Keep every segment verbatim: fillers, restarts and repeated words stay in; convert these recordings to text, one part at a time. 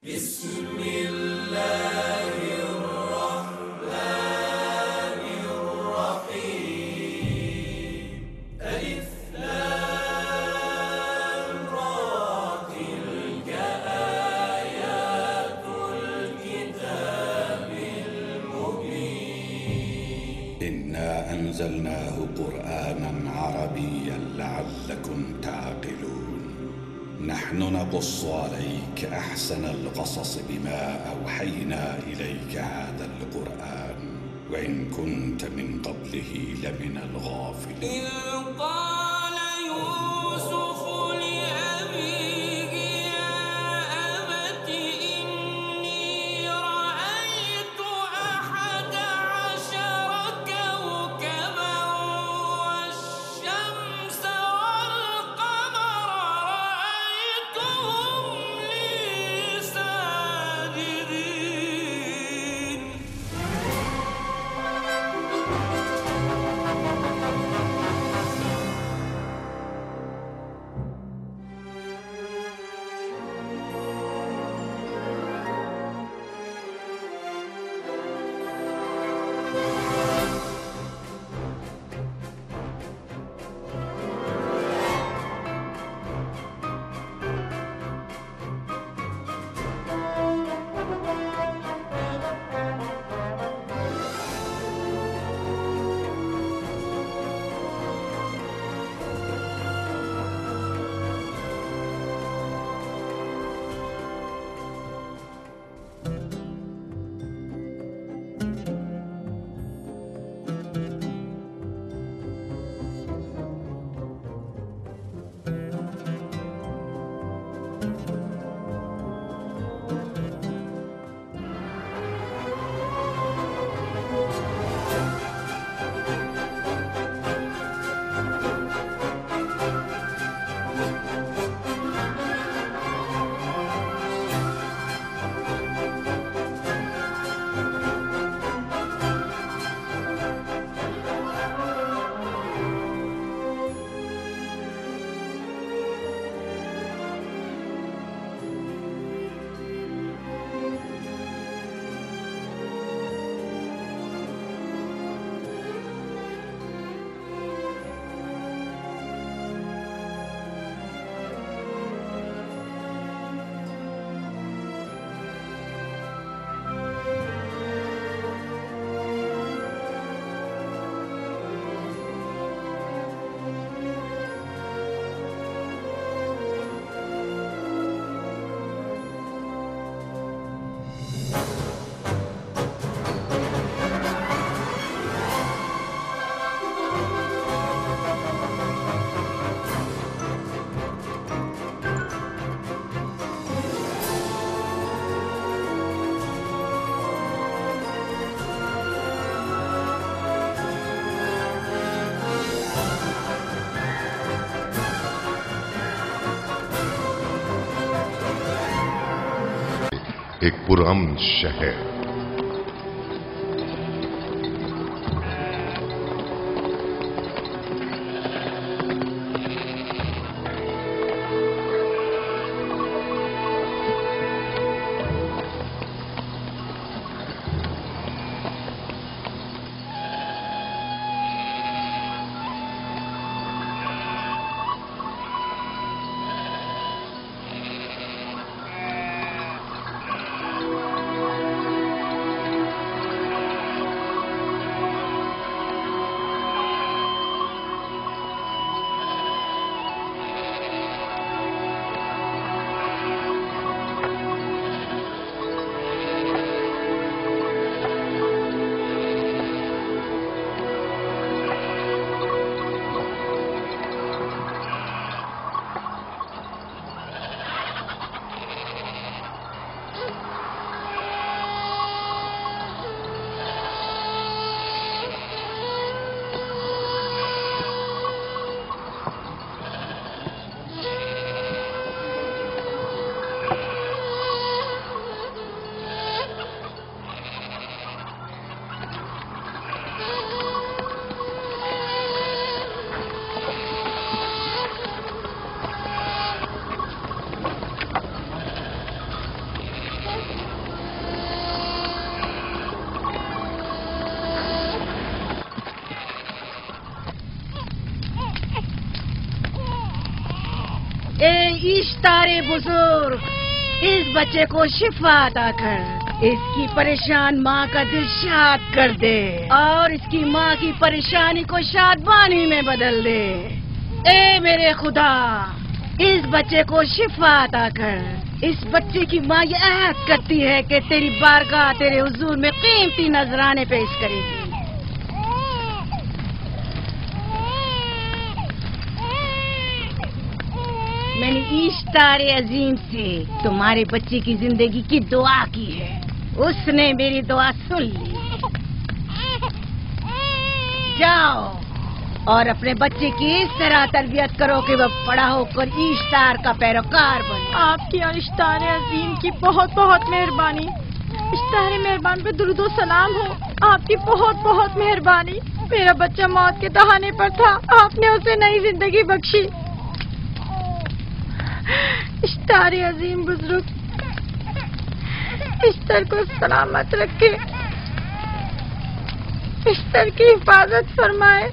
بسم الله الرحمن الرحيم. ألف لام را، تلك آيات الكتاب المبين. إنا أنزلناه قرآنا عربيا لعلكم تعقلون. نحن نقص عليك أحسن القصص بما أوحينا إليك هذا القرآن وإن كنت من قبله لمن الغافلين. एक पुरअमन शहर। اشتار بزرگ اس بچے کو شفا عطا کر، اس کی پریشان ماں کا دل شاد کر دے اور اس کی ماں کی پریشانی کو شادمانی میں بدل دے۔ اے میرے خدا، اس بچے کو شفا عطا کر۔ اس بچے کی ماں یہ عہد کرتی ہے کہ تیری بارگاہ تیرے حضور میں قیمتی نذرانے پیش کرے گی۔ میں نے اشتار عظیم سے تمہارے بچے کی زندگی کی دعا کی ہے، اس نے میری دعا سن لی۔ جاؤ اور اپنے بچے کی اس طرح تربیت کرو کہ وہ بڑا ہو کر اشتار کا پیروکار بنے۔ آپ کی اور اشتار عظیم کی بہت بہت مہربانی۔ اشتار مہربان پہ درود و سلام ہو، آپ کی بہت بہت مہربانی۔ میرا بچہ موت کے دہانے پر تھا، آپ نے اسے نئی زندگی بخشی۔ اشتار عظیم بزرگ اشتر کو سلامت رکھے، اشتر کی حفاظت فرمائے۔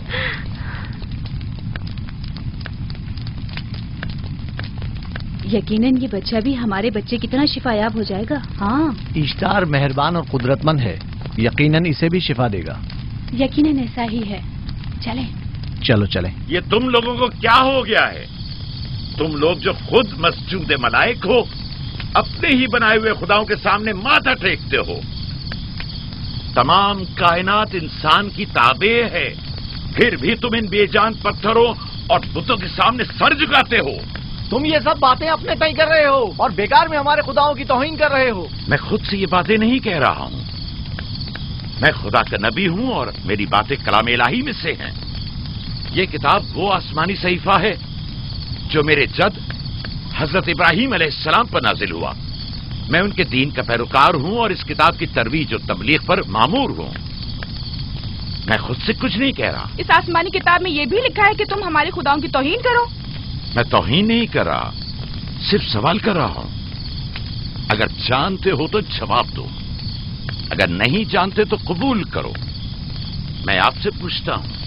یقیناً یہ بچہ بھی ہمارے بچے کی طرح شفا یاب ہو جائے گا۔ ہاں، اشتار مہربان اور قدرت مند ہے، یقیناً اسے بھی شفا دے گا۔ یقیناً ایسا ہی ہے۔ چلیں چلو چلیں۔ یہ تم لوگوں کو کیا ہو گیا ہے؟ تم لوگ جو خود مسجود ملائک ہو، اپنے ہی بنائے ہوئے خداؤں کے سامنے ماتھا ٹیکتے ہو۔ تمام کائنات انسان کی تابع ہے، پھر بھی تم ان بے جان پتھروں اور بتوں کے سامنے سر جھکاتے ہو۔ تم یہ سب باتیں اپنے تئیں کر رہے ہو اور بیکار میں ہمارے خداؤں کی توہین کر رہے ہو۔ میں خود سے یہ باتیں نہیں کہہ رہا ہوں، میں خدا کا نبی ہوں اور میری باتیں کلام الہی میں سے ہیں۔ یہ کتاب وہ آسمانی صحیفہ ہے جو میرے جد حضرت ابراہیم علیہ السلام پر نازل ہوا۔ میں ان کے دین کا پیروکار ہوں اور اس کتاب کی ترویج و تبلیغ پر مامور ہوں۔ میں خود سے کچھ نہیں کہہ رہا۔ اس آسمانی کتاب میں یہ بھی لکھا ہے کہ تم ہمارے خداؤں کی توہین کرو۔ میں توہین نہیں کر رہا، صرف سوال کر رہا ہوں۔ اگر جانتے ہو تو جواب دو، اگر نہیں جانتے تو قبول کرو۔ میں آپ سے پوچھتا ہوں،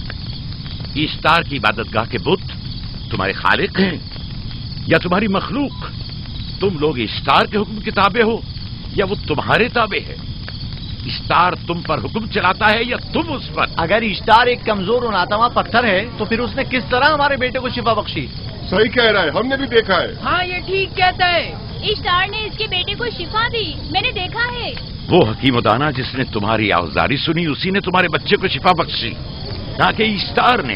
اشتار کی عبادت گاہ کے بت تمہارے خالق ہیں یا تمہاری مخلوق؟ تم لوگ اشتار کے حکم کے تابع ہو یا وہ تمہارے تابع ہے؟ اشتار تم پر حکم چلاتا ہے یا تم اس پر؟ اگر اشتار ایک کمزور اور ناتواں پتھر ہے تو پھر اس نے کس طرح ہمارے بیٹے کو شفا بخشی؟ صحیح کہہ رہا ہے، ہم نے بھی دیکھا ہے۔ ہاں یہ ٹھیک کہتا ہے، اشتار نے اس کے بیٹے کو شفا دی، میں نے دیکھا ہے۔ وہ حکیم و دانا جس نے تمہاری آوازاری سنی، اسی نے تمہارے بچے کو شفا بخشی، نہ کہ اشتار نے۔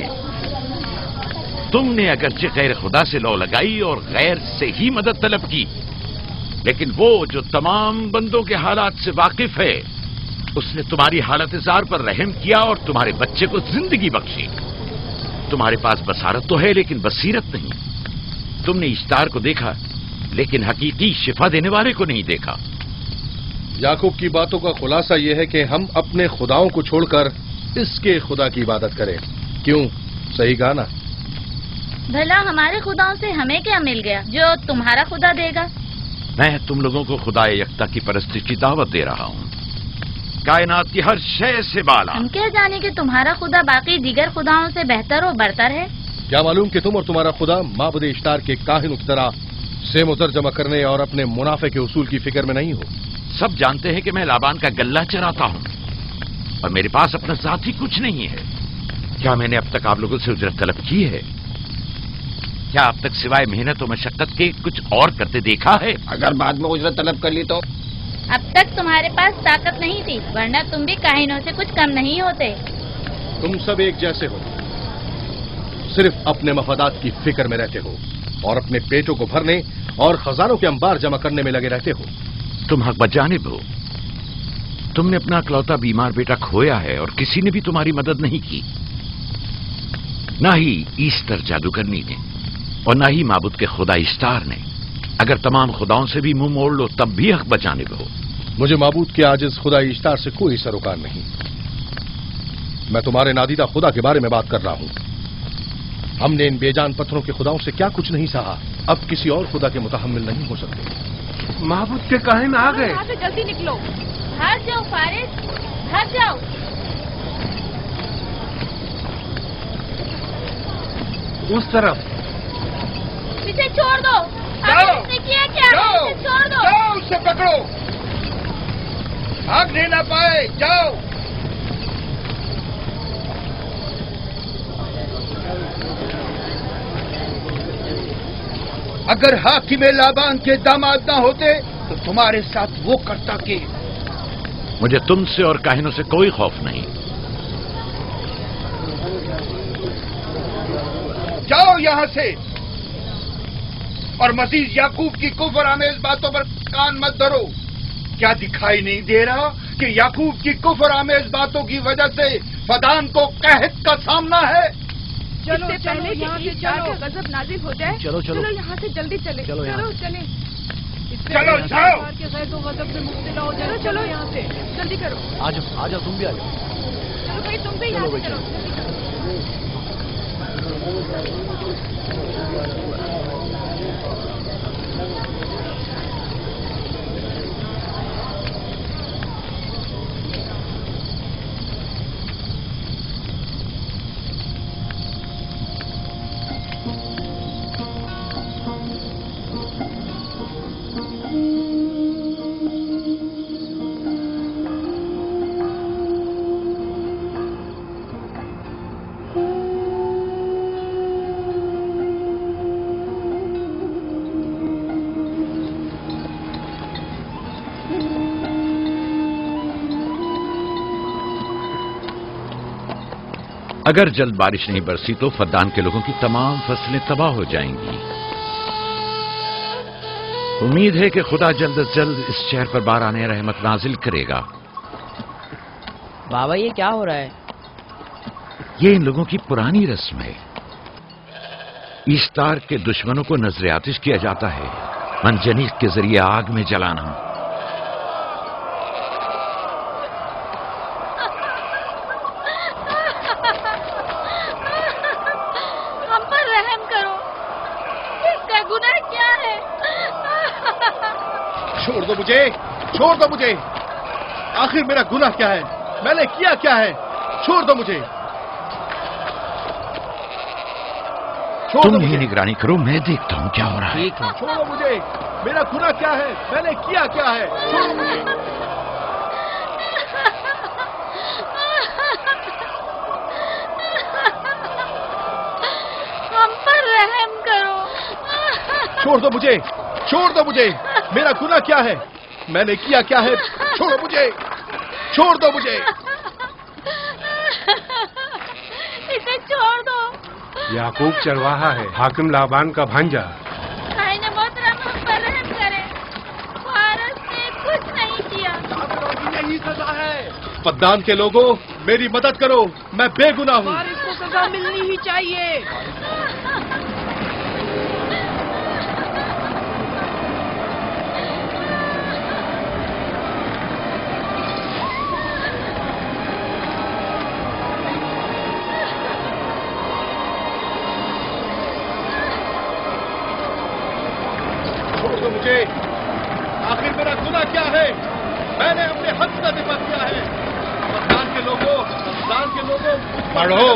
تم نے اگرچہ غیر خدا سے لو لگائی اور غیر سے ہی مدد طلب کی، لیکن وہ جو تمام بندوں کے حالات سے واقف ہے، اس نے تمہاری حالت زار پر رحم کیا اور تمہارے بچے کو زندگی بخشی۔ تمہارے پاس بصارت تو ہے لیکن بصیرت نہیں۔ تم نے اشتار کو دیکھا لیکن حقیقی شفا دینے والے کو نہیں دیکھا۔ یعقوب کی باتوں کا خلاصہ یہ ہے کہ ہم اپنے خداؤں کو چھوڑ کر اس کے خدا کی عبادت کریں۔ کیوں؟ صحیح کہا نا؟ بھلا ہمارے خداؤں سے ہمیں کیا مل گیا جو تمہارا خدا دے گا؟ میں تم لوگوں کو خدا یکتا کی پرستش کی دعوت دے رہا ہوں، کائنات کی ہر شے سے بالا۔ ہم کیا جانے کہ تمہارا خدا باقی دیگر خداؤں سے بہتر و برتر ہے؟ کیا معلوم کہ تم اور تمہارا خدا معبود اشتار کے کاہنوں کی طرح سیم و زر جمع کرنے اور اپنے منافع کے اصول کی فکر میں نہیں ہو؟ سب جانتے ہیں کہ میں لابان کا گلہ چراتا ہوں اور میرے پاس اپنا ذاتی کچھ نہیں ہے۔ کیا میں نے اب تک آپ لوگوں سے اجرت طلب کی ہے؟ کیا اب تک سوائے محنت و مشقت کے کچھ اور کرتے دیکھا ہے؟ اگر بعد میں اجرت طلب کر لی تو؟ اب تک تمہارے پاس طاقت نہیں تھی، ورنہ تم بھی کاہنوں سے کچھ کم نہیں ہوتے۔ تم سب ایک جیسے ہو، صرف اپنے مفادات کی فکر میں رہتے ہو اور اپنے پیٹوں کو بھرنے اور خزانوں کے انبار جمع کرنے میں لگے رہتے ہو۔ تم حق بجانب ہو۔ تم نے اپنا اکلوتا بیمار بیٹا کھویا ہے اور کسی نے بھی تمہاری مدد نہیں کی، نہ ہی ایسٹر جادوگرنی نے اور نہ ہی معبود کے خدا اشتار نے۔ اگر تمام خداؤں سے بھی منہ موڑ لو تب بھی حق بجانب ہو۔ مجھے معبود کے عاجز خدا اشتار سے کوئی سروکار نہیں۔ میں تمہارے نادیدہ خدا کے بارے میں بات کر رہا ہوں۔ ہم نے ان بے جان پتھروں کے خداؤں سے کیا کچھ نہیں سہا، اب کسی اور خدا کے متحمل نہیں ہو سکتے۔ معبود کے کاہن آ گئے۔ یہاں سے جلدی نکلو۔ بھاگ جاؤ فارس، بھاگ جاؤ۔ اس طرف پھر اسے چھوڑ دو. جاؤ. اس نے کیا کیا؟ جاؤ. اسے چھوڑ دو. جاؤ اسے پکڑو. بھاگنے نہ پائے. جاؤ. اگر حاکم لابان کے داماد نہ ہوتے تو تمہارے ساتھ وہ کرتا کہ. مجھے تم سے اور کاہنوں سے کوئی خوف نہیں. جاؤ یہاں سے. اور مزید یعقوب کی کفر آمیز باتوں پر کان مت دھرو. کیا دکھائی نہیں دے رہا کہ یعقوب کی کفر آمیز باتوں کی وجہ سے فدان کو قحط کا سامنا ہے؟ چلو پہلے یہاں سے جا کر غضب نازل ہو جائے. چلو چلو چلو یہاں سے جلدی چلے. چلو چلو چلیں. چلو جاؤ. تو غضب میں مبتلا ہو جائے. چلو یہاں سے جلدی کرو. آ جاؤ آ جاؤ تم بھی آ جاؤ. چلو بھائی تم بھی یہاں سے چلو. اگر جلد بارش نہیں برسی تو فدان کے لوگوں کی تمام فصلیں تباہ ہو جائیں گی. امید ہے کہ خدا جلد از جلد اس شہر پر باران رحمت نازل کرے گا. بابا یہ کیا ہو رہا ہے؟ یہ ان لوگوں کی پرانی رسم ہے. ایستار کے دشمنوں کو نذر آتش کیا جاتا ہے، منجنیق کے ذریعے آگ میں جلانا. چھوڑ دو مجھے. چھوڑ دو مجھے. آخر میرا گناہ کیا ہے؟ میں نے کیا کیا ہے؟ چھوڑ دو مجھے. تم ہی نگرانی کرو، میں دیکھتا ہوں کیا ہو رہا ہے. چھوڑو مجھے. میرا گناہ کیا ہے؟ میں نے کیا کیا ہے؟ چھوڑو مجھے. ہم پر رحم کرو. چھوڑ دو مجھے. چھوڑ دو مجھے. میرا گناہ کیا ہے؟ میں نے کیا کیا ہے؟ چھوڑو مجھے. چھوڑ دو مجھے. اسے چھوڑ دو. یعقوب چرواہا ہے، حاکم لابان کا بھانجا. کائن محترم ہم پر رحم کرے. فارس نے کچھ نہیں کیا. یہی سزا ہے. فدان کے لوگوں میری مدد کرو، میں بے گناہ ہوں. فارس کو سزا ملنی ہی چاہیے. مجھے. آخر میرا گناہ کیا ہے؟ میں نے اپنے حق کا دفاع کیا ہے. فدان کے لوگوں فدان کے لوگوں پڑھو.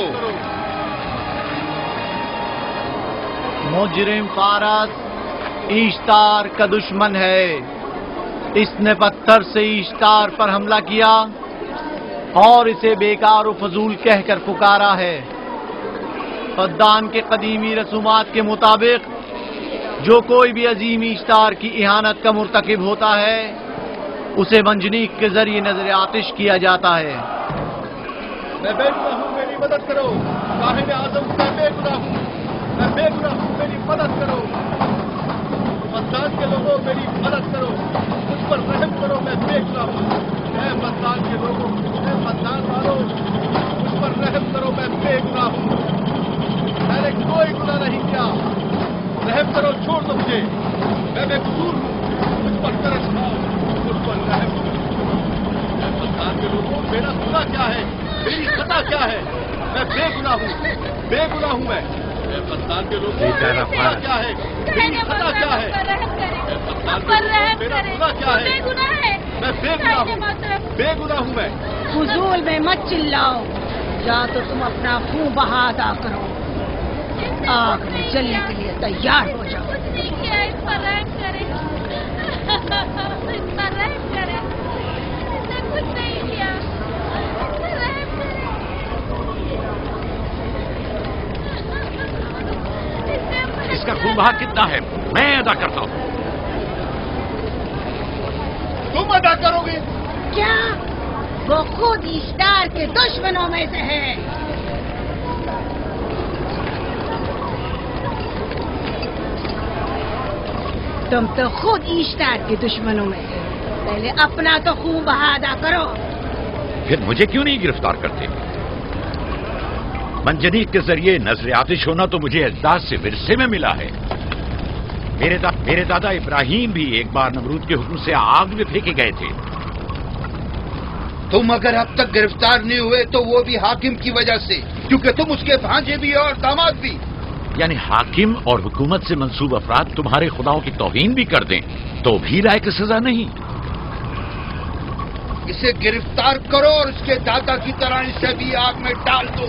مجرم فارس ایشتار کا دشمن ہے. اس نے پتھر سے ایشتار پر حملہ کیا اور اسے بیکار و فضول کہہ کر پکارا ہے. فدان کے قدیمی رسومات کے مطابق جو کوئی بھی عظیم ایشتار کی اہانت کا مرتکب ہوتا ہے اسے منجنیق کے ذریعے نظر آتش کیا جاتا ہے. میں بے گناہ ہوں، میری مدد کرو. صاحب اعظم میں بے گناہ ہوں. میں بے گناہ ہوں، میری مدد کرو. فدان کے لوگوں میری مدد کرو. مجھ پر رحم کرو، میں بے گناہ ہوں. اے فدان کے لوگوں، اے فدان والوں، مجھ پر رحم کرو، میں بے گناہ ہوں. میں نے کوئی گناہ نہیں کیا. رحم کرو. چھوڑ دو مجھے. میں بے قصور ہوں. مجھ پر ترس کھاؤ، مجھ پر رحم کرو. اے فدان کے لوگوں میرا گناہ کیا ہے؟ میری خطا کیا ہے؟ میں بے گناہ ہوں. بے گناہ ہوں میں. اے فدان کے لوگوں میرا گناہ کیا ہے؟ میری خطا کیا ہے؟ اے فدان کے لوگوں میرا گناہ کیا ہے؟ میں بے گناہ ہوں. بے گناہ ہوں میں. فضول میں مت چلاؤ. یا تو تم اپنا خون بہا ادا کرو. آگ میں جلنے کے لیے تیار ہو جاؤ. کچھ نہیں کیا، اس پر رحم کرے، اس پر رحم کرے، اس نے کچھ نہیں کیا، اس پر رحم کرے. اس کا خون بہا کتنا ہے میں ادا کرتا ہوں. تم ادا کرو گے؟ کیا وہ خود اشتار کے دشمنوں میں سے ہے؟ تم تو خود اشتار کے دشمنوں میں سے. پہلے اپنا تو خون بہا ادا کرو. پھر مجھے کیوں نہیں گرفتار کرتے؟ منجنیق کے ذریعے نظر آتش ہونا تو مجھے اجداد سے ورثے میں ملا ہے. میرے دا میرے دادا ابراہیم بھی ایک بار نمرود کے حکم سے آگ میں پھینکے گئے تھے. تم اگر اب تک گرفتار نہیں ہوئے تو وہ بھی حاکم کی وجہ سے، کیونکہ تم اس کے بھانجے بھی اور داماد بھی. یعنی حاکم اور حکومت سے منسوب افراد تمہارے خداؤں کی توہین بھی کر دیں تو بھی لائق سزا نہیں؟ اسے گرفتار کرو اور اس کے دادا کی طرح اسے بھی آگ میں ڈال دو.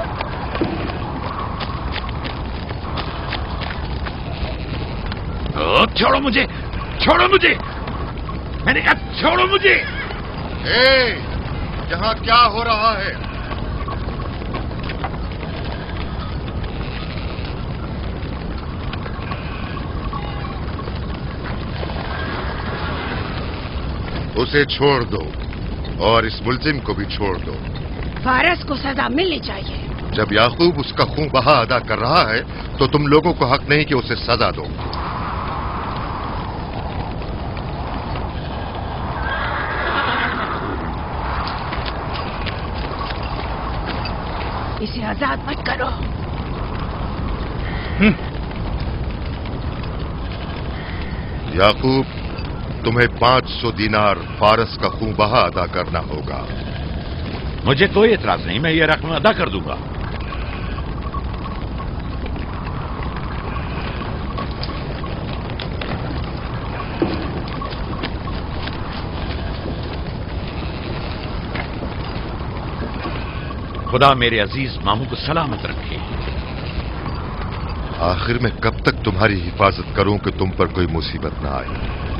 چھوڑو مجھے، چھوڑو مجھے، میں نے کہا چھوڑو مجھے. اے یہاں کیا ہو رہا ہے؟ اسے چھوڑ دو اور اس ملزم کو بھی چھوڑ دو. فارس کو سزا ملنی چاہیے. جب یعقوب اس کا خون بہا ادا کر رہا ہے تو تم لوگوں کو حق نہیں کہ اسے سزا دو. اسے آزاد مت کرو. یعقوب تمہیں پانچ سو دینار فارس کا خون بہا ادا کرنا ہوگا. مجھے کوئی اعتراض نہیں، میں یہ رقم ادا کر دوں گا. خدا میرے عزیز ماموں کو سلامت رکھے. آخر میں کب تک تمہاری حفاظت کروں کہ تم پر کوئی مصیبت نہ آئے؟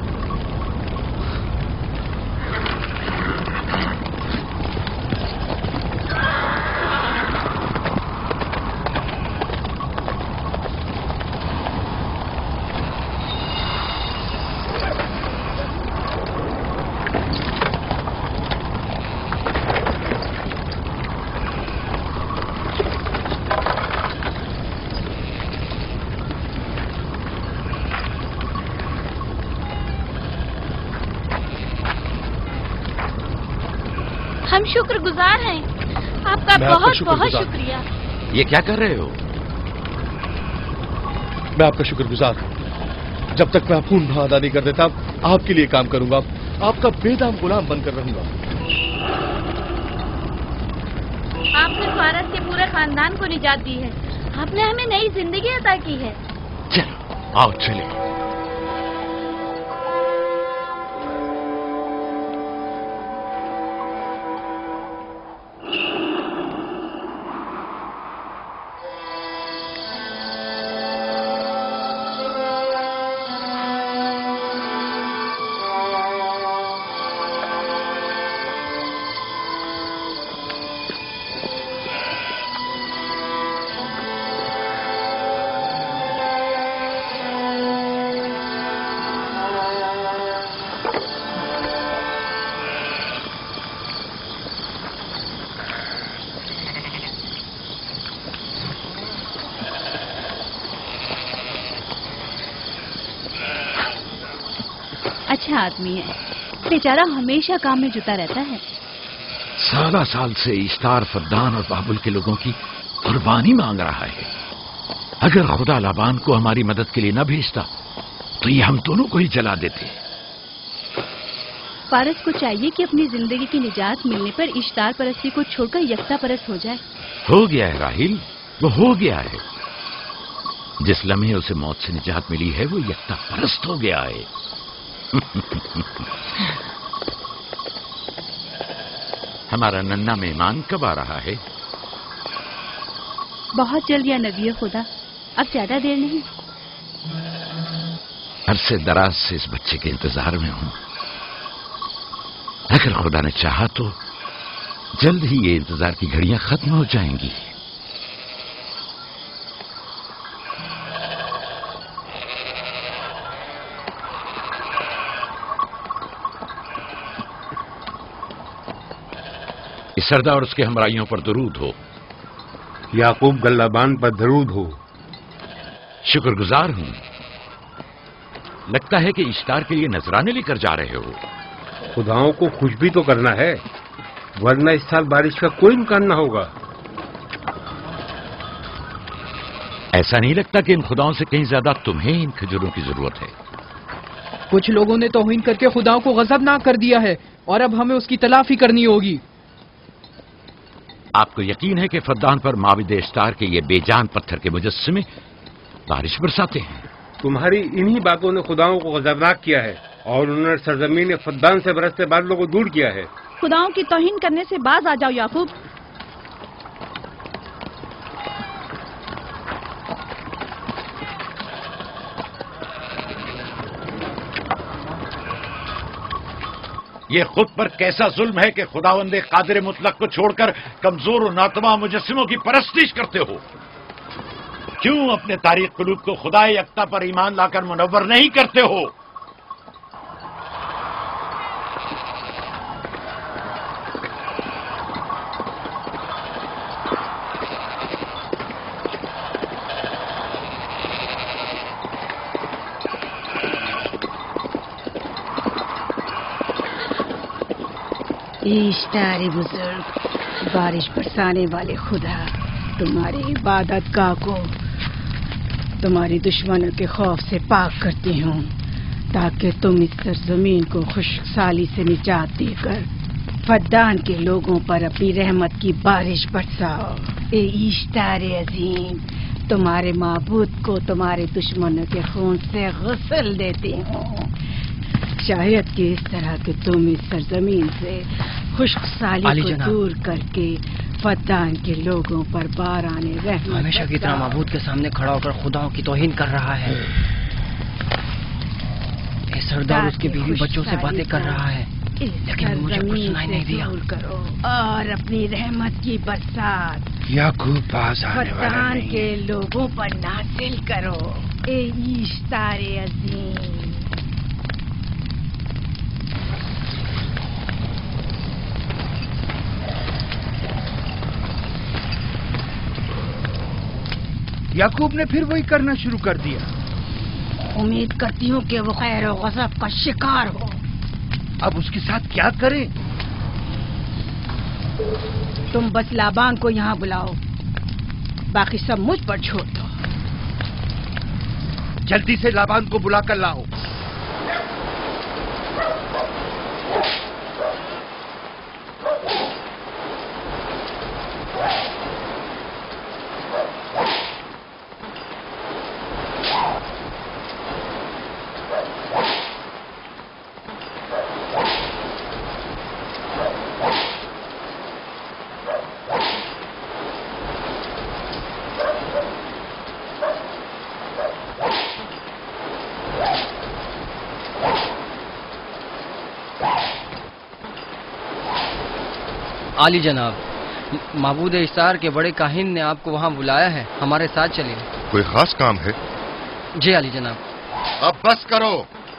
ہم شکر گزار ہیں آپ کا. بہت بہت شکریہ. یہ کیا کر رہے ہو؟ میں آپ کا شکر گزار ہوں. جب تک میں خون بہا ادا نہیں کر دیتا آپ کے لیے کام کروں گا، آپ کا بے دام غلام بن کر رہوں گا. آپ نے فارس کے پورے خاندان کو نجات دی ہے. آپ نے ہمیں نئی زندگی عطا کی ہے. چلو آؤ چلے. اچھا آدمی ہے، بیچارہ ہمیشہ کام میں جتا رہتا ہے. سالہ سال سے اشتار فردان اور بابل کے لوگوں کی قربانی مانگ رہا ہے. اگر خدا لابان کو ہماری مدد کے لیے نہ بھیجتا تو یہ ہم دونوں کو ہی جلا دیتے. فارس کو چاہیے کہ اپنی زندگی کی نجات ملنے پر اشتار پرستی کو چھوڑ کر یکتا پرست ہو جائے. ہو گیا ہے راہیل، وہ ہو گیا ہے. جس لمحے اسے موت سے نجات ملی ہے وہ یکتا پرست ہو گیا ہے. ہمارا ننھا مہمان کب آ رہا ہے؟ بہت جلد یا نبی خدا. اب زیادہ دیر نہیں. عرصے دراز سے اس بچے کے انتظار میں ہوں. اگر خدا نے چاہا تو جلد ہی یہ انتظار کی گھڑیاں ختم ہو جائیں گی. اس سردار اور اس کے ہمراہیوں پر درود ہو. یعقوب گلابان پر درود ہو. شکر گزار ہوں. لگتا ہے کہ اشتار کے لیے نذرانے لے کر جا رہے ہو. خداؤں کو خوش بھی تو کرنا ہے، ورنہ اس سال بارش کا کوئی امکان نہ ہوگا. ایسا نہیں لگتا کہ ان خداؤں سے کہیں زیادہ تمہیں ان کھجوروں کی ضرورت ہے؟ کچھ لوگوں نے توہین کر کے خداؤں کو غضبناک کر دیا ہے اور اب ہمیں اس کی تلافی کرنی ہوگی. آپ کو یقین ہے کہ فدان پر معبد اشتار کے یہ بے جان پتھر کے مجسمے بارش برساتے ہیں؟ تمہاری انہی باتوں نے خداؤں کو غضبناک کیا ہے اور انہوں نے سرزمین فدان سے برستے بادلوں کو دور کیا ہے. خداؤں کی توہین کرنے سے باز آ جاؤ یعقوب. یہ خود پر کیسا ظلم ہے کہ خداوند قادر مطلق کو چھوڑ کر کمزور و ناتواں مجسموں کی پرستش کرتے ہو. کیوں اپنے تاریخ قلوب کو خدا یکتا پر ایمان لا کر منور نہیں کرتے ہو؟ اشتار بزرگ، بارش برسانے والے خدا، تمہاری عبادت گاہ کو تمہاری دشمنوں کے خوف سے پاک کرتی ہوں تاکہ تم اس سرزمین کو خشک سالی سے نجات دے کر فدان کے لوگوں پر اپنی رحمت کی بارش برساؤ. اے اشتار عظیم، تمہارے معبود کو تمہارے دشمنوں کے خون سے غسل دیتی ہوں. شاید کہ اس طرح کہ تم اس سرزمین سے خشک سالی کو دور کر کے فدان کے لوگوں پر باران رحمت ہمیشہ کی طرح معبود کے سامنے کھڑا ہو کر خداؤں کی توہین کر رہا ہے. اے سردار اس کے بیوی بچوں سے باتیں کر رہا ہے لیکن مجھے کچھ سنائی نہیں دیا. کرو اور اپنی رحمت کی برسات یعقوب باز آنے والا فدان نہیں. کے لوگوں پر نازل کرو. اے اشتار عظیم، یعقوب نے پھر وہی کرنا شروع کر دیا. امید کرتی ہوں کہ وہ خیر و غضب کا شکار ہو. اب اس کے ساتھ کیا کریں؟ تم بس لابان کو یہاں بلاؤ، باقی سب مجھ پر چھوڑ دو. جلدی سے لابان کو بلا کر لاؤ. عالی جناب، معبود اشتار کے بڑے کاہن نے آپ کو وہاں بلایا ہے، ہمارے ساتھ چلیں. کوئی خاص کام ہے؟ جی عالی جناب. اب بس کرو.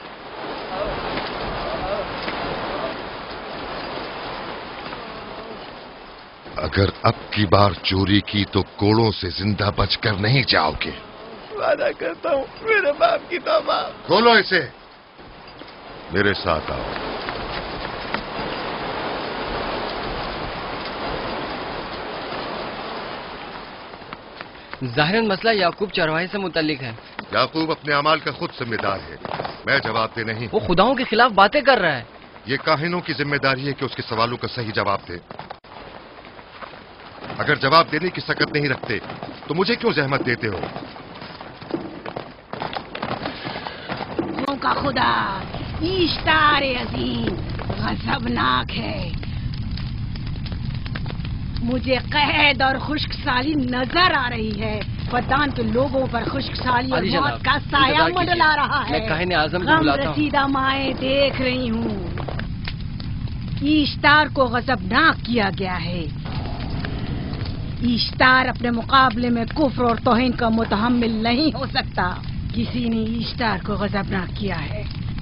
اگر اب کی بار چوری کی تو کوڑوں سے زندہ بچ کر نہیں جاؤ گے. وعدہ کرتا ہوں میرے باپ کی توبہ. کھولو اسے، میرے ساتھ آؤ. ظاہراً مسئلہ یعقوب چرواہے سے متعلق ہے. یعقوب اپنے اعمال کا خود ذمہ دار ہے، میں جواب دے نہیں. وہ خداؤں کے خلاف باتیں کر رہا ہے. یہ کاہنوں کی ذمہ داری ہے کہ اس کے سوالوں کا صحیح جواب دے. اگر جواب دینے کی سکت نہیں رکھتے تو مجھے کیوں زحمت دیتے ہو؟ کا خدا اشتار عظیم غضبناک ہے. مجھے قحط اور خشک سالی نظر آ رہی ہے. फद्दान के लोगों पर खुश्क साली और अली मौत जनाब, का साया इंतजार मंडला कीजिए। रहा है। मैं काहिन आज़म को गम बुलाता हूँ। रसीदा माएँ देख रही हूँ। ईश्तार को गजबनाक किया गया है। ईश्तार अपने मुकाबले में कुफ्र और तौहीन का मुतहम्मिल नहीं हो सकता। किसी ने ईश्तार को गजबनाक किया है।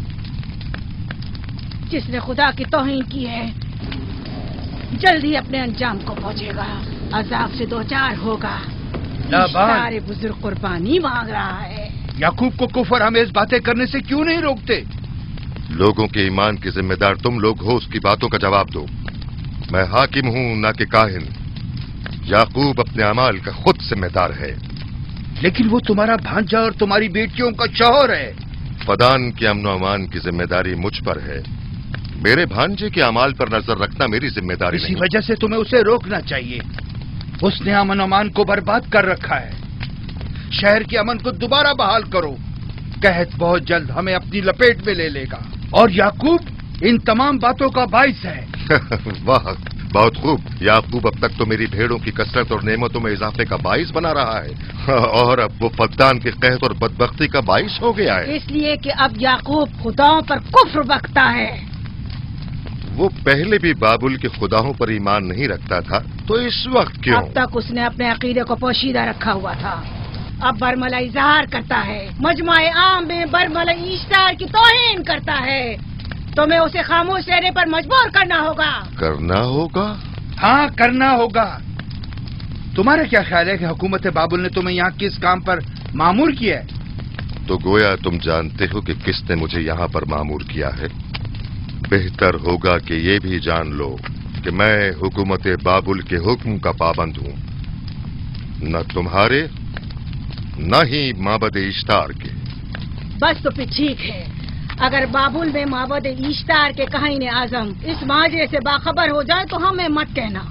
जिसने खुदा की तौहीन की है जल्दी अपने अंजाम को पहुंचेगा, अजाब से दो चार होगा। ईश्तार बुजुर्ग कुर्बानी मांग रहा है। याकूब को कुफर हमें बातें करने से क्यों नहीं रोकते? लोगों के ईमान के जिम्मेदार तुम लोग हो, उसकी बातों का जवाब दो। मैं हाकिम हूं ना कि काहिन। याकूब अपने अमाल का खुद जिम्मेदार है। लेकिन वो तुम्हारा भांजा और तुम्हारी बेटियों का शौहर है। फदान के अमन अमान की जिम्मेदारी मुझ पर है। मेरे भांजे के अमाल पर नजर रखना मेरी जिम्मेदारी इसी नहीं। वजह से तुम्हें उसे रोकना चाहिए। उसने अमन अमान को बर्बाद कर रखा है। शहर के अमन को दोबारा बहाल करो। कहत बहुत जल्द हमें अपनी लपेट में ले लेगा और याकूब इन तमाम बातों का बाइस है। वाह, बहुत खूब। याकूब अब तक तो मेरी भेड़ों की कसरत और नेमतों में इजाफे का बाइस बना रहा है और अब वो फद्दान के कहत और बदबख्ती का बाइस हो गया है। इसलिए कि अब याकूब खुदाओं पर कुफ्र बकता है। वो पहले भी बाबुल के खुदाओं पर ईमान नहीं रखता था, तो इस वक्त क्यों? अब तक उसने अपने अकीदे को पोशीदा रखा हुआ था। अब बरमला इजहार करता है, मजमाए आम में बरमला ईश्तार की तौहीन करता है। तुम्हें उसे खामोश रहने पर मजबूर करना होगा। करना होगा? हाँ, करना होगा। तुम्हारा क्या ख्याल है कि हुकूमत बाबुल ने तुम्हें यहाँ किस काम पर मामूर किया है? तो गोया तुम जानते हो कि किसने मुझे यहाँ पर मामूर किया है। बेहतर होगा कि ये भी जान लो कि मैं हुकूमत बाबुल के हुक्म का पाबंद हूँ, न तुम्हारे न ही माबद इश्तार के। बस तो फिर ठीक है। अगर बाबुल में माबद इश्तार के काहिन आजम इस माजरे से बाखबर हो जाए तो हमें मत कहना।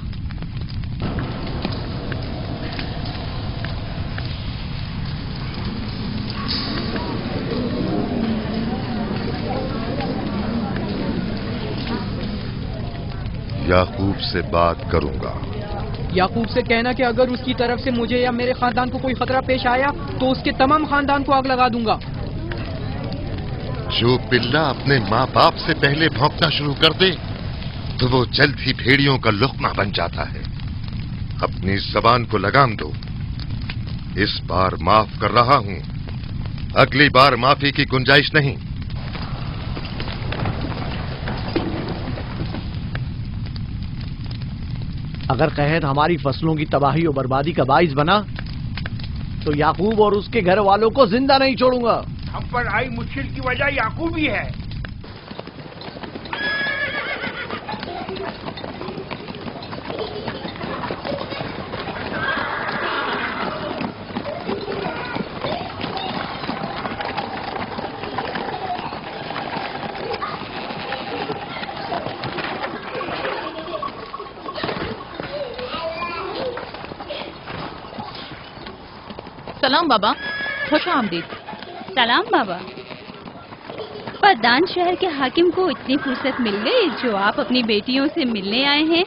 याकूब से बात करूंगा। याकूब से कहना कि अगर उसकी तरफ से मुझे या मेरे खानदान को कोई खतरा पेश आया तो उसके तमाम खानदान को आग लगा दूंगा। जो पिल्ला अपने माँ बाप से पहले भौंकना शुरू कर दे तो वो जल्द ही भेड़ियों का लुकमा बन जाता है। अपनी जबान को लगाम दो। इस बार माफ कर रहा हूं, अगली बार माफी की गुंजाइश नहीं। अगर कहत हमारी फसलों की तबाही और बर्बादी का बाइस बना तो याकूब और उसके घर वालों को जिंदा नहीं छोड़ूंगा। हम पर आई मुश्किल की वजह याकूब ही है। सलाम बाबा, खुश आमदीद। सलाम बाबा। फद्दान शहर के हाकिम को इतनी फुर्सत मिल गई जो आप अपनी बेटियों से मिलने आए हैं।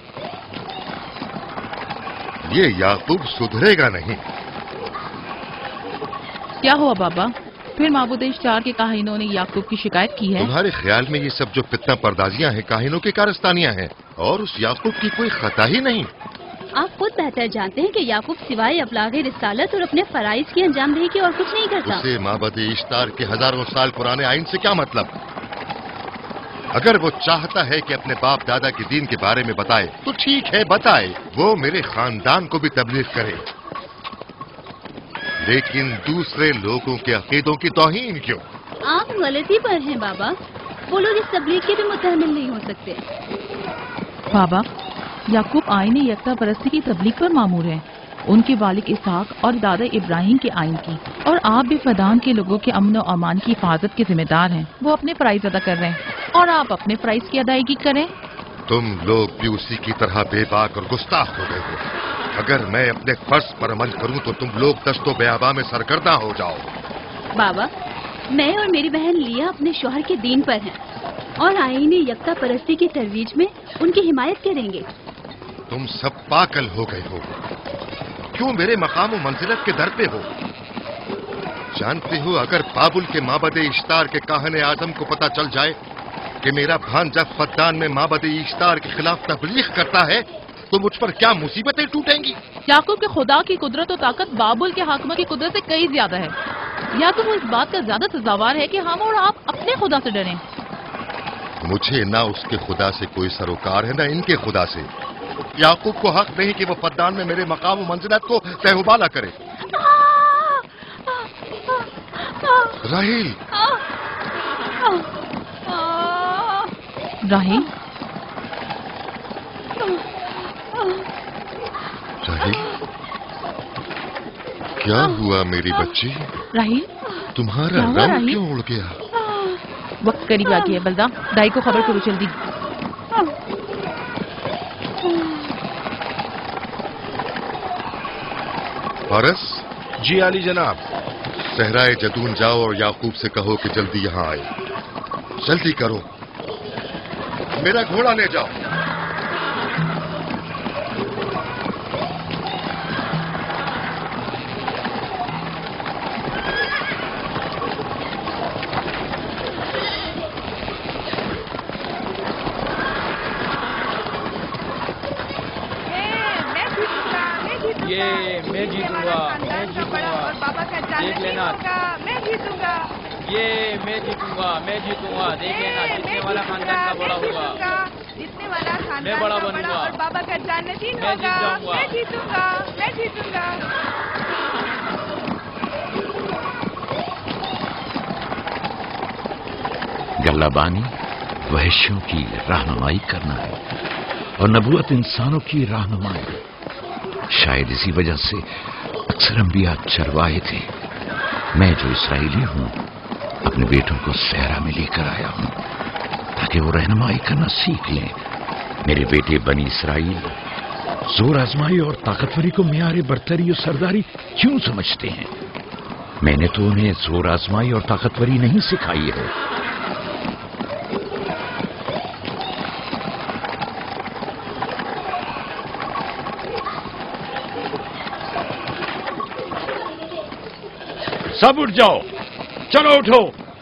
ये याकूब सुधरेगा नहीं। क्या हुआ बाबा? फिर माबूद इश्तार के काहिनों ने याकूब की शिकायत की है? तुम्हारे ख्याल में ये सब जो फितना पर्दाजियां हैं काहिनों की कारस्तानियां हैं और उस याकूब की कोई खता ही नहीं। आप खुद बेहतर जानते हैं कि याकूब सिवाय अबलागे रिसालत और अपने फराइज की अंजामदही की और कुछ नहीं करता। उसे माबद इश्तार के हजारों साल पुराने आइन से क्या मतलब? अगर वो चाहता है कि अपने बाप दादा के दीन के बारे में बताए तो ठीक है, बताए। वो मेरे खानदान को भी तबलीग करे, लेकिन दूसरे लोगों के अकीदों की तौहीन क्यों? आप गलती पर हैं बाबा। वो लोग इस तबलीग के भी मुतहम्मिल नहीं हो सकते। बाबा, याकूब आईने यकता परस्ती की तबलीग पर मामूर है, उनके वालिद इसहाक और दादा इब्राहिम के आइन की। और आप भी फदान के लोगों के अमन और अमान की हिफाजत के जिम्मेदार हैं। वो अपने फराइज अदा कर रहे हैं और आप अपने फराइज की अदायगी करें। तुम लोग भी उसी की तरह बेबाक और गुस्ताख हो गए हो। अगर मैं अपने फर्ज पर अमल करूं तो तुम लोग दस्तो बेआबा में सरगर्दा हो जाओ। बाबा, मैं और मेरी बहन लिया अपने शौहर के दीन पर हैं और आईने यकता परस्ती की तरवीज में उनकी हिमायत करेंगे। तुम सब पागल हो गए हो। क्यों मेरे मकाम और मंजिलत के दर पे हो? जानते हो, अगर बाबुल के माबद इश्तार के काहने आजम को पता चल जाए कि मेरा भांजा फद्दान में माबद इश्तार के खिलाफ तबलीग करता है तो मुझ पर क्या मुसीबतें टूटेंगी। याकूब के खुदा की कुदरत और ताकत बाबुल के हाकिम की कुदरत से कई ज्यादा है। याकूब इस बात का ज्यादा सजावार है कि हम और आप अपने खुदा से डरें। मुझे ना उसके खुदा से कोई सरोकार है, ना इनके खुदा से। याकूब को हक नहीं कि वो फद्दान में मेरे मकाम और मंजिलत को तहबाला करे। राहील, राहील, राहील, क्या हुआ मेरी बच्ची? राहील, तुम्हारा क्या हुआ, रंग राहील? क्यों उड़ गया? वक्त करीब आ गया है बलदा, दाई को खबर करो जल्दी। फारस? जी आली जनाब। सहराए जदून जाओ और याकूब से कहो कि जल्दी यहाँ आए। जल्दी करो, मेरा घोड़ा ले जाओ। ये मैं जीतूंगा, मैं जीतूंगा, देख लेना। मैं जीतूंगा, ये मैं जीतूंगा, मैं जीतूंगा, देख लेना। जीतने वाला खानदान का बड़ा होगा, जीतने वाला खानदान मैं बड़ा का बनूंगा। और बाबा का जन्नती मैं जीत होगा। जाऊंगा। मैं जीतूंगा, मैं जीतूंगा। गल्लाबानी वहशियों की रहनुमाई करना है और नबूवत इंसानों की रहनुमाई। शायद इसी वजह से अक्सर अंबिया चरवाहे थे। मैं जो इसराइली हूं अपने बेटों को सहरा में लेकर आया हूं ताकि वो रहनुमाई करना सीख लें। मेरे बेटे बनी इसराइल जोर आजमाई और ताकतवरी को मियारे बरतरी और सरदारी क्यों समझते हैं? मैंने तो उन्हें जोर आजमाई और ताकतवरी नहीं सिखाई है। सब उठ जाओ, चलो उठो,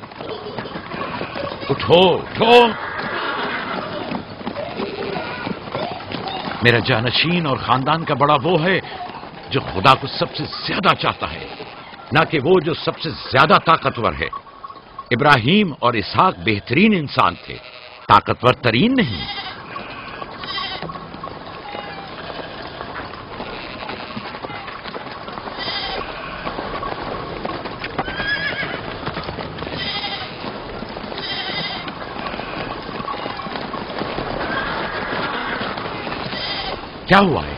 उठो, उठो। मेरा जानशीन और खानदान का बड़ा वो है जो खुदा को सबसे ज्यादा चाहता है, ना कि वो जो सबसे ज्यादा ताकतवर है। इब्राहिम और इसहाक बेहतरीन इंसान थे, ताकतवर तरीन नहीं। क्या हुआ है?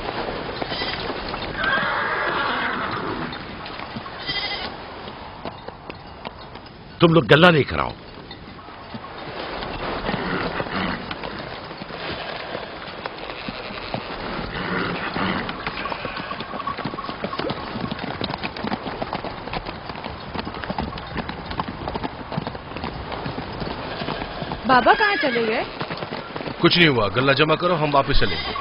तुम लोग गल्ला लेकर आओ। बाबा कहाँ चले गए? कुछ नहीं हुआ, गल्ला जमा करो, हम वापस चलेंगे।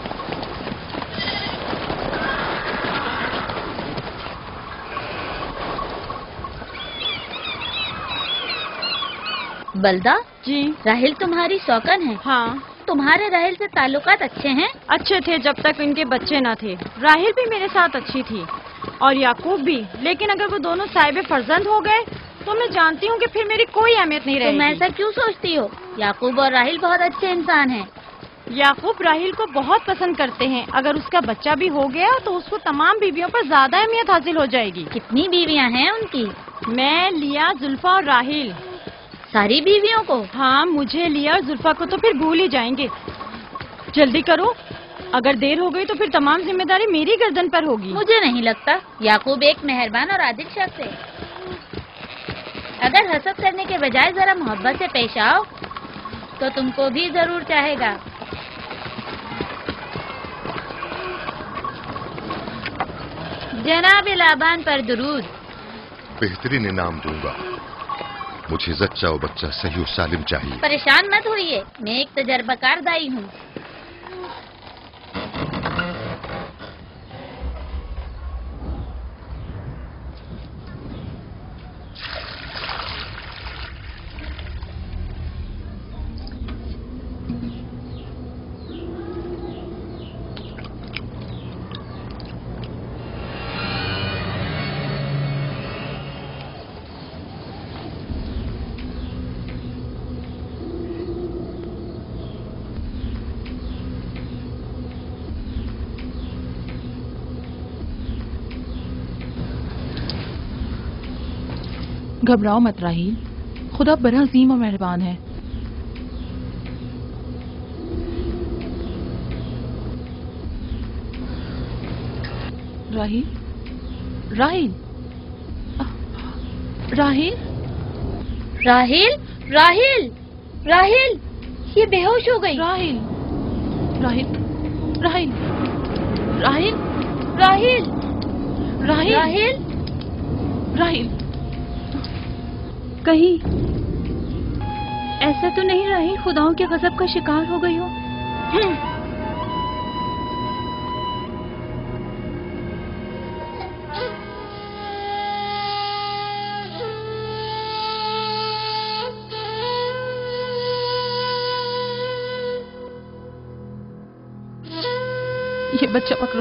बलदा जी। राहिल तुम्हारी शौकन है? हाँ। तुम्हारे राहिल से ताल्लुकात अच्छे हैं? अच्छे थे जब तक इनके बच्चे न थे। राहिल भी मेरे साथ अच्छी थी और याकूब भी, लेकिन अगर वो दोनों साहिब फर्जंद हो गए तो मैं जानती हूँ कि फिर मेरी कोई अहमियत नहीं रहेगी। तुम ऐसा क्यों सोचती हो? याकूब और राहिल बहुत अच्छे इंसान हैं। याकूब राहिल को बहुत पसंद करते हैं। अगर उसका बच्चा भी हो गया तो उसको तमाम बीवियों पर ज्यादा अहमियत हासिल हो जाएगी। कितनी बीवियाँ हैं उनकी? मैं, लिया, जुल्फा और राहिल। सारी बीवियों को? हाँ, मुझे, लिया और जुल्फा को तो फिर भूल ही जाएंगे। जल्दी करो, अगर देर हो गई तो फिर तमाम जिम्मेदारी मेरी गर्दन पर होगी। मुझे नहीं लगता। याकूब एक मेहरबान और आदिल शख्स है। अगर हसद करने के बजाय जरा मोहब्बत से पेश आओ तो तुमको भी जरूर चाहेगा। जनाब लाबान पर दुरूद। बेहतरीन इनाम दूंगा। मुझे जच्चा और बच्चा सही और सालिम चाहिए। परेशान मत होइए, मैं एक तजर्बाकार दाई हूँ। घबराओ मत राहील, खुदा बड़ा अजीम और मेहरबान है। राहील, राहील, राहील, राहील, राहील, राहील, ये बेहोश हो गई। राहील, राहील, राहील, राहील, राहील, राहील, राहील, राहील, कहीं ऐसा तो नहीं राहील खुदाओं के गजब का शिकार हो गई हो? ये बच्चा पकड़ो।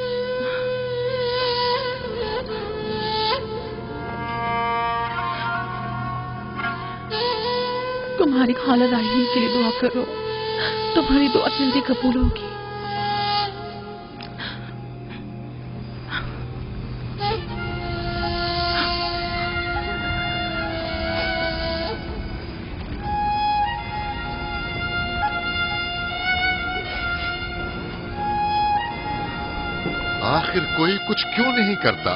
तुम्हारी खाला राहील के लिए दुआ करो, तुम्हारी दुआ जल्दी कबूल होगी। आखिर कोई कुछ क्यों नहीं करता?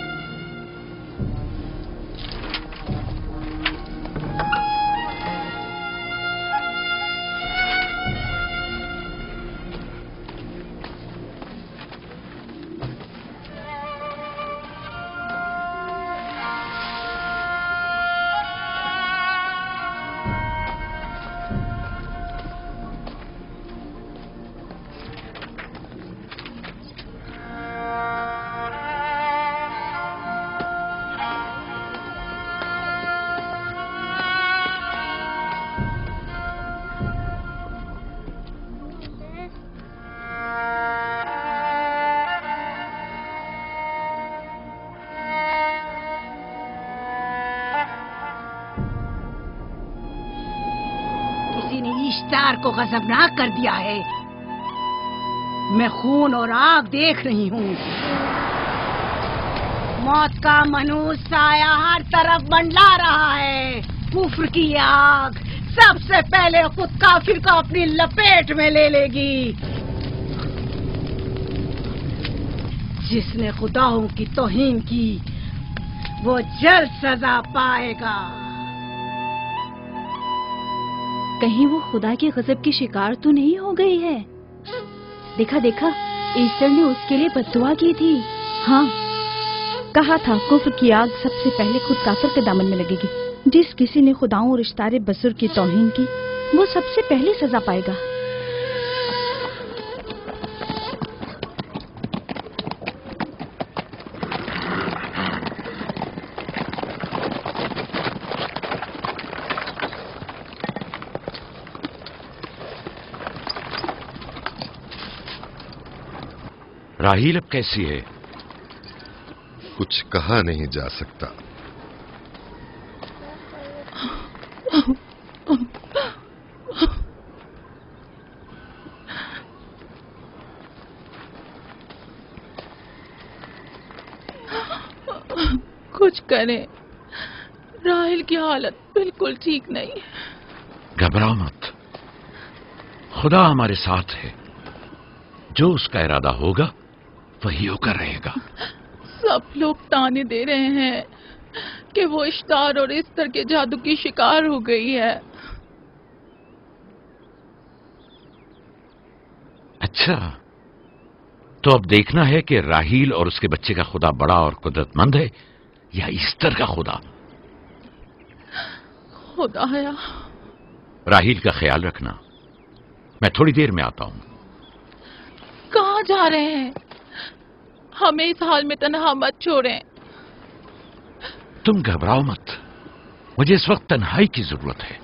इश्तार को गजबनाक कर दिया है। मैं खून और आग देख रही हूँ। मौत का मनूस साया हर तरफ मंडला रहा है। कुफ्र की आग सबसे पहले खुद काफिर को अपनी लपेट में ले लेगी। जिसने खुदाओं की तौहीन की वो जल्द सजा पाएगा। कहीं वो खुदा के गजब की शिकार तो नहीं हो गई है? देखा देखा, ईस्टर ने उसके लिए बद्दुआ की थी। हाँ, कहा था कुफ्र की आग सबसे पहले खुद काफिर के दामन में लगेगी। जिस किसी ने खुदाओं और इश्तारे बजुर्ग की तौहीन की वो सबसे पहले सजा पाएगा। राहील अब कैसी है? कुछ कहा नहीं जा सकता। कुछ करें, राहील की हालत बिल्कुल ठीक नहीं है। घबराओ मत, खुदा हमारे साथ है। जो उसका इरादा होगा वही होकर रहेगा। सब लोग ताने दे रहे हैं कि वो इश्तार और इस्तर के जादू की शिकार हो गई है। अच्छा, तो अब देखना है कि राहील और उसके बच्चे का खुदा बड़ा और कुदरतमंद है या ईस्टर का खुदा। खुदाया, राहील का ख्याल रखना। मैं थोड़ी देर में आता हूं। कहाँ जा रहे हैं? हमें इस हाल में तन्हा मत छोड़ें। तुम घबराओ मत, मुझे इस वक्त तन्हाई की जरूरत है।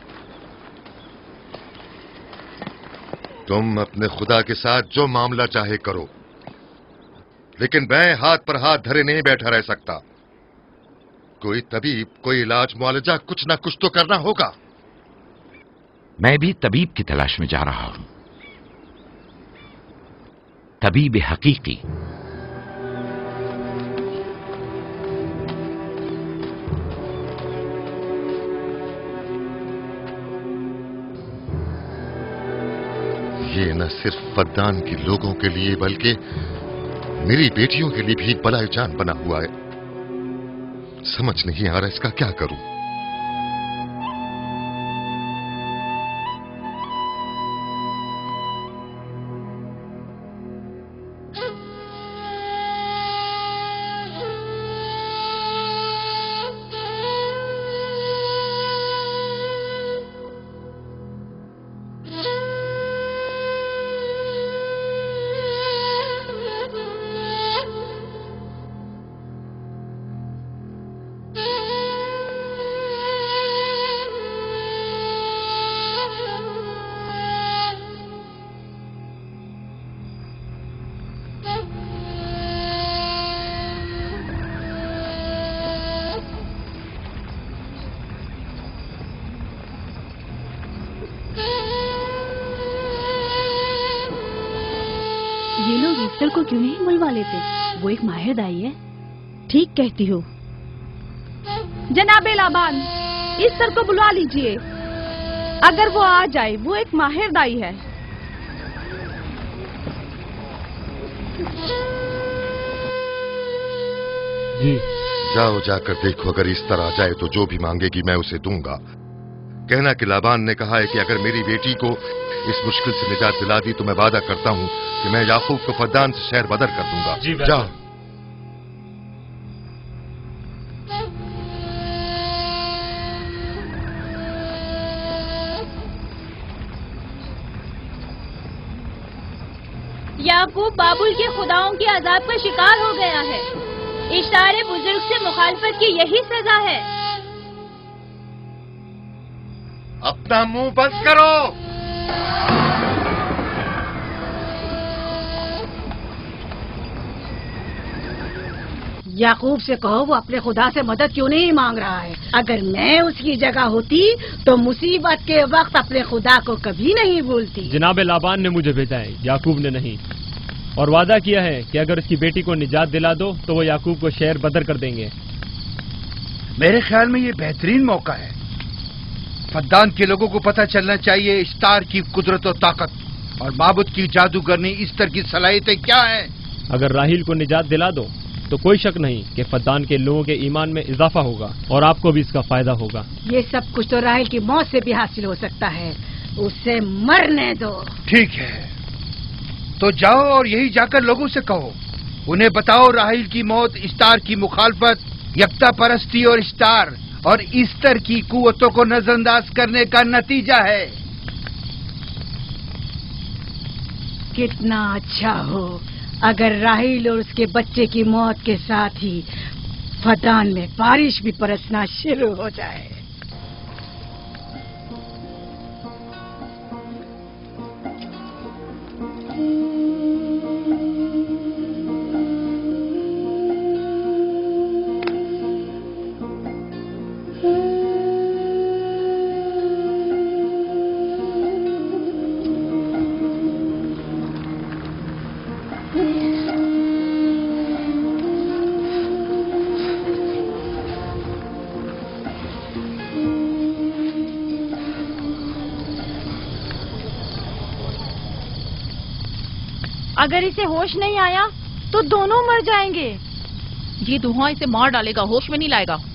तुम अपने खुदा के साथ जो मामला चाहे करो, लेकिन मैं हाथ पर हाथ धरे नहीं बैठा रह सकता। कोई तबीब, कोई इलाज, मुआलजा, कुछ ना कुछ तो करना होगा। मैं भी तबीब की तलाश में जा रहा हूं, तबीब हकीकी। یہ نہ صرف فدان کے لوگوں کے لیے بلکہ میری بیٹیوں کے لیے بھی بلائے جان بنا ہوا ہے. سمجھ نہیں آ رہا اس کا کیا کروں. یہ لوگ ایسٹر کو کیوں نہیں بلوا لیتے؟ وہ ایک ماہر دائی ہے. ٹھیک کہتی ہو. جناب لابان، ایسٹر کو بلوا لیجئے. اگر وہ آ جائے، وہ ایک ماہر دائی ہے. جی جاؤ، جا کر دیکھو. اگر اس طرح آ جائے تو جو بھی مانگے گی میں اسے دوں گا. کہنا کہ لابان نے کہا ہے کہ اگر میری بیٹی کو اس مشکل سے نجات دلا دی تو میں وعدہ کرتا ہوں کہ میں یعقوب کو فدان سے شہر بدر کر دوں گا. جی جاؤ. یعقوب بابل کے خداؤں کے عذاب کا شکار ہو گیا ہے. اشتار بزرگ سے مخالفت کی یہی سزا ہے. اپنا منہ بند کرو. یعقوب سے کہو وہ اپنے خدا سے مدد کیوں نہیں مانگ رہا ہے. اگر میں اس کی جگہ ہوتی تو مصیبت کے وقت اپنے خدا کو کبھی نہیں بھولتی. جناب لابان نے مجھے بھیجا ہے، یعقوب نے نہیں، اور وعدہ کیا ہے کہ اگر اس کی بیٹی کو نجات دلا دو تو وہ یعقوب کو شہر بدر کر دیں گے. میرے خیال میں یہ بہترین موقع ہے. فدان کے لوگوں کو پتہ چلنا چاہیے اشتار کی قدرت و طاقت اور معبود کی جادوگرنی اسٹر کی صلاحیتیں کیا ہیں. اگر راہیل کو نجات دلا دو تو کوئی شک نہیں کہ فدان کے لوگوں کے ایمان میں اضافہ ہوگا اور آپ کو بھی اس کا فائدہ ہوگا. یہ سب کچھ تو راہیل کی موت سے بھی حاصل ہو سکتا ہے. اسے مرنے دو. ٹھیک ہے، تو جاؤ اور یہی جا کر لوگوں سے کہو. انہیں بتاؤ راہیل کی موت اشتار کی مخالفت، یکتا پرستی اور اشتار اور ایسٹر کی قوتوں کو نظر انداز کرنے کا نتیجہ ہے. کتنا اچھا ہو اگر راہیل اور اس کے بچے کی موت کے ساتھ ہی فدان میں بارش بھی برسنا شروع ہو جائے. اگر اسے ہوش نہیں آیا تو دونوں مر جائیں گے. یہ دھواں اسے مار ڈالے گا، ہوش میں نہیں لائے گا.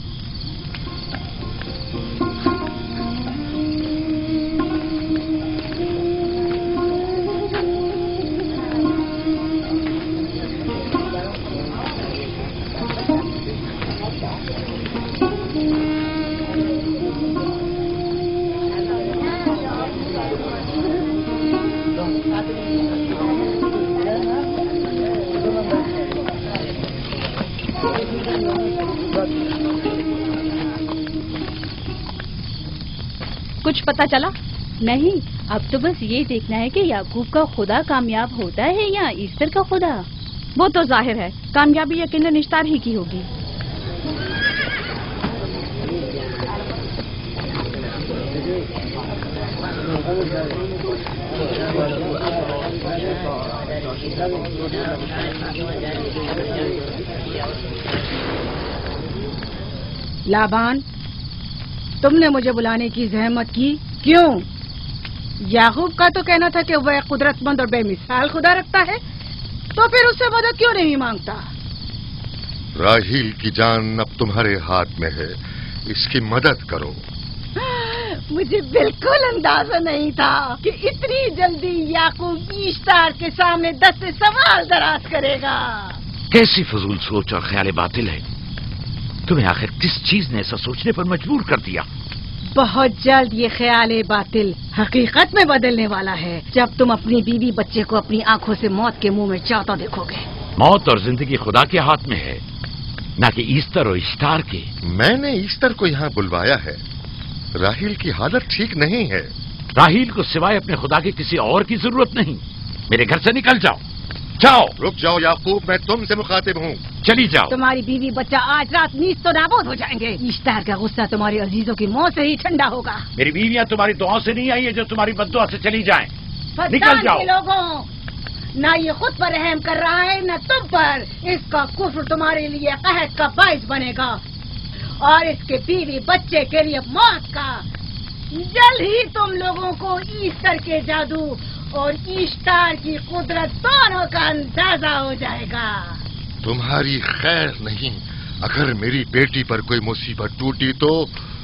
کچھ پتا چلا؟ نہیں، اب تو بس یہ دیکھنا ہے کہ یعقوب کا خدا کامیاب ہوتا ہے یا ایسٹر کا خدا. وہ تو ظاہر ہے کامیابی یقیناً اشتار ہی کی ہوگی. لابان، تم نے مجھے بلانے کی زحمت کی کیوں؟ याकूब का तो कहना था कि वह कुदरतमंद और बेमिसाल खुदा रखता है, तो फिर उससे मदद क्यों नहीं मांगता? राहील की जान अब तुम्हारे हाथ में है, इसकी मदद करो। मुझे बिल्कुल अंदाजा नहीं था कि इतनी जल्दी याकूब ईश्तार के सामने दस से सवाल दराज करेगा। कैसी फजूल सोच और ख्याल बातिल है। तुम्हें आखिर किस चीज ने ऐसा सोचने पर मजबूर कर दिया? बहुत जल्द ये ख्याल बातिल हकीकत में बदलने वाला है, जब तुम अपनी बीवी बच्चे को अपनी आंखों से मौत के मुंह में जाता देखोगे। मौत और जिंदगी खुदा के हाथ में है, न कि ईस्टर और इश्तार के। मैंने ईस्टर को यहाँ बुलवाया है। राहील की हालत ठीक नहीं है। राहील को सिवाय अपने खुदा के किसी और की जरूरत नहीं। मेरे घर से निकल जाओ। जाओ। रुक जाओ याकूब, मैं तुमसे मुखातिब हूँ। चली जाओ। तुम्हारी बीवी बच्चा आज रात नीच तो नाबूद हो जाएंगे। ईश्तार का गुस्सा तुम्हारे अजीजों की मौत से ही ठंडा होगा। मेरी बीवियाँ तुम्हारी दुआओं से नहीं आई है जो तुम्हारी बद्दुआ से चली जाएं। निकल जाओ। लोगों, न ये खुद पर रहम कर रहा है न तुम पर। इसका कुफ्र तुम्हारे लिए कहत का बाइस बनेगा और इसके बीवी बच्चे के लिए मौत का। जल्द ही तुम लोगों को ईस्टर के जादू और ईश्तार की कुदरत दोनों का अंदाजा हो जाएगा। तुम्हारी खैर नहीं। अगर मेरी बेटी पर कोई मुसीबत टूटी तो